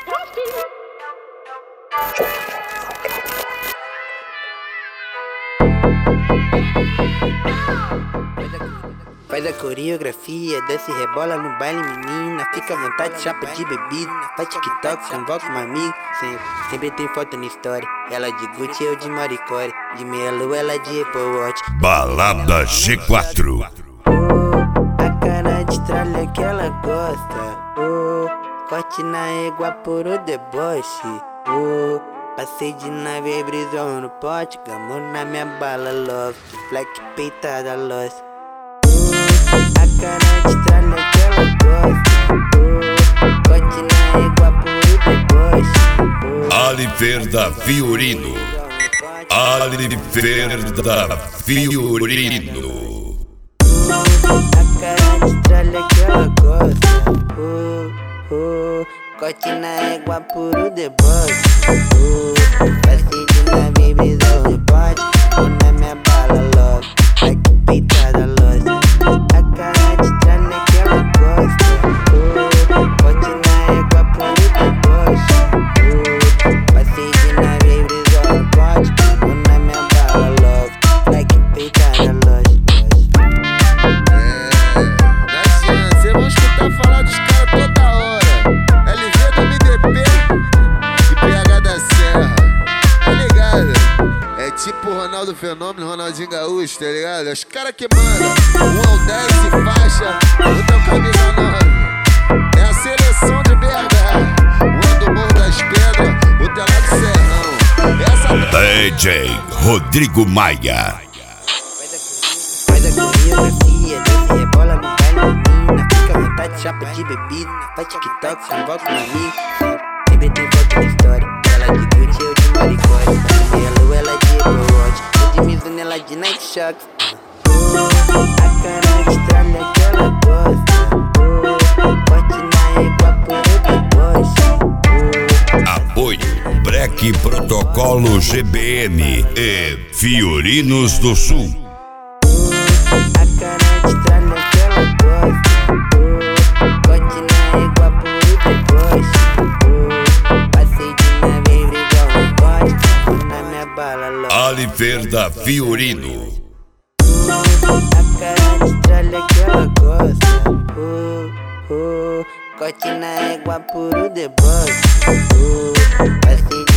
Faz a coreografia, desce e rebola no baile, menina. Fica à vontade, chapa de bebida. Faz TikTok, convoca uma amiga. Sempre tem foto na história. Ela de Gucci, eu de Maricore. De meia lua, ela de Apple Watch. Balada G4. A cara de tralha que ela gosta. Corte na égua por o deboche. Passei de nave, brisou no pote. Gamou na minha bala, love. Black peitada, lost. A cara de tralha que ela gosta. Corte na égua por o deboche. Oliver da Fiorino. Oliver da Fiorino. A cara de tralha que ela gosta. Corte na égua por o deboche. Passei de nave, brisou no pote. Ou na minha bala, love. Black peitada, lost. A cara de tralha que ela gosta. Corte na égua por o deboche. Passei de nave, brisou no pote. Ou na minha bala, love. Black peitada, lost. Cê vão escutar falar dos caras toda hora. LV do MDP e PH da Serra, tá ligado? É tipo Ronaldo Fenômeno, Ronaldinho Gaúcho, tá ligado? Os caras que mandam 1 ao 10 e faixa, outra camisa 9. É a seleção de BH, um do Morro das Pedras, outro é lá do Serrão. DJ Rodrigo Maia. Faz a coreografia, desce e rebola no baile, menina. Fica à vontade, chapa de bebida. Faz TikTok, convoca um amigo. Sempre tem foto na história. Ela de Gucci, eu de Maricore. De meia lua, ela de Apple Watch. Eu de Mizuno, ela de Nike Shox. A cara de tralha que ela gosta. Corte na égua por o deboche. Apoio Breck Protocolo GBN e Fiorinos do Sul. A cara de tralha que ela gosta. Corte na égua por o deboche. Passei de nave, brisou no pote. Na minha bala, love. Oliver da Fiorino. A cara de tralha que ela gosta. Corte na égua por o deboche. Passei